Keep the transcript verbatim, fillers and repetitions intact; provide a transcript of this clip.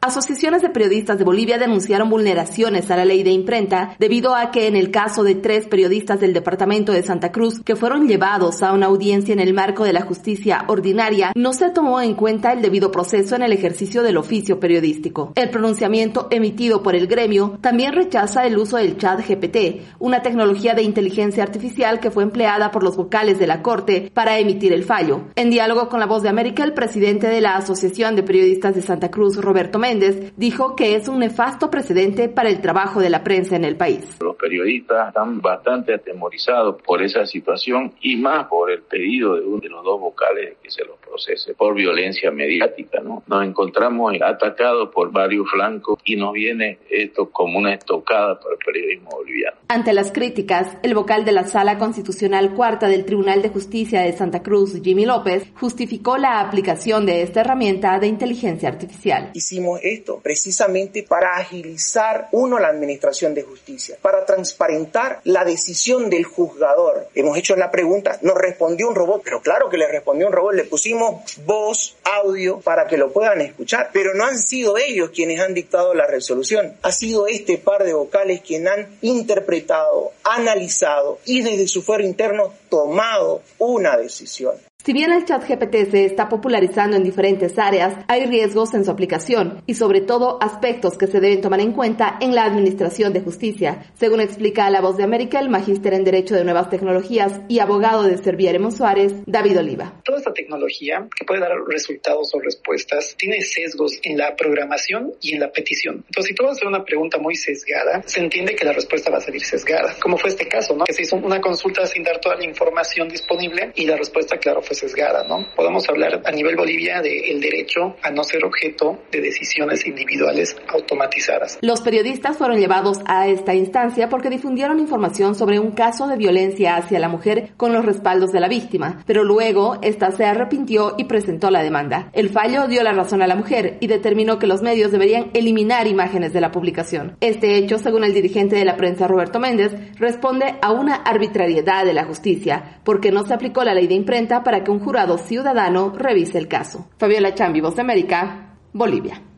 Asociaciones de periodistas de Bolivia denunciaron vulneraciones a la ley de imprenta debido a que en el caso de tres periodistas del departamento de Santa Cruz que fueron llevados a una audiencia en el marco de la justicia ordinaria, no se tomó en cuenta el debido proceso en el ejercicio del oficio periodístico. El pronunciamiento emitido por el gremio también rechaza el uso del chat G P T, una tecnología de inteligencia artificial que fue empleada por los vocales de la Corte para emitir el fallo. En diálogo con La Voz de América, el presidente de la Asociación de Periodistas de Santa Cruz, Roberto Méndez, dijo que es un nefasto precedente para el trabajo de la prensa en el país. Los periodistas están bastante atemorizados por esa situación y más por el pedido de uno de los dos vocales de que se los procese por violencia mediática, ¿no? Nos encontramos atacados por varios flancos y nos viene esto como una estocada para el periodismo boliviano. Ante las críticas, el vocal de la Sala Constitucional Cuarta del Tribunal de Justicia de Santa Cruz, Jimmy López, justificó la aplicación de esta herramienta de inteligencia artificial. Hicimos esto precisamente para agilizar, uno, la administración de justicia, para transparentar la decisión del juzgador. Hemos hecho la pregunta, nos respondió un robot, pero claro que le respondió un robot, le pusimos voz, audio, para que lo puedan escuchar, pero no han sido ellos quienes han dictado la resolución, ha sido este par de vocales quienes han interpretado, analizado y desde su fuero interno tomado una decisión. Si bien el chat G P T se está popularizando en diferentes áreas, hay riesgos en su aplicación y sobre todo aspectos que se deben tomar en cuenta en la administración de justicia, según explica a La Voz de América el magíster en Derecho de Nuevas Tecnologías y abogado de Servieremo Suárez, David Oliva. Toda esta tecnología que puede dar resultados o respuestas tiene sesgos en la programación y en la petición. Entonces, si tú vas a hacer una pregunta muy sesgada, se entiende que la respuesta va a salir sesgada, como fue este caso, ¿no? Que se hizo una consulta sin dar toda la información disponible y la respuesta, claro, fue sesgada, ¿no? Podemos hablar a nivel Bolivia del derecho a no ser objeto de decisiones individuales automatizadas. Los periodistas fueron llevados a esta instancia porque difundieron información sobre un caso de violencia hacia la mujer con los respaldos de la víctima, pero luego esta se arrepintió y presentó la demanda. El fallo dio la razón a la mujer y determinó que los medios deberían eliminar imágenes de la publicación. Este hecho, según el dirigente de la prensa Roberto Méndez, responde a una arbitrariedad de la justicia, porque no se aplicó la ley de imprenta para que un jurado ciudadano revise el caso. Fabiola Chambi, Voz de América, Bolivia.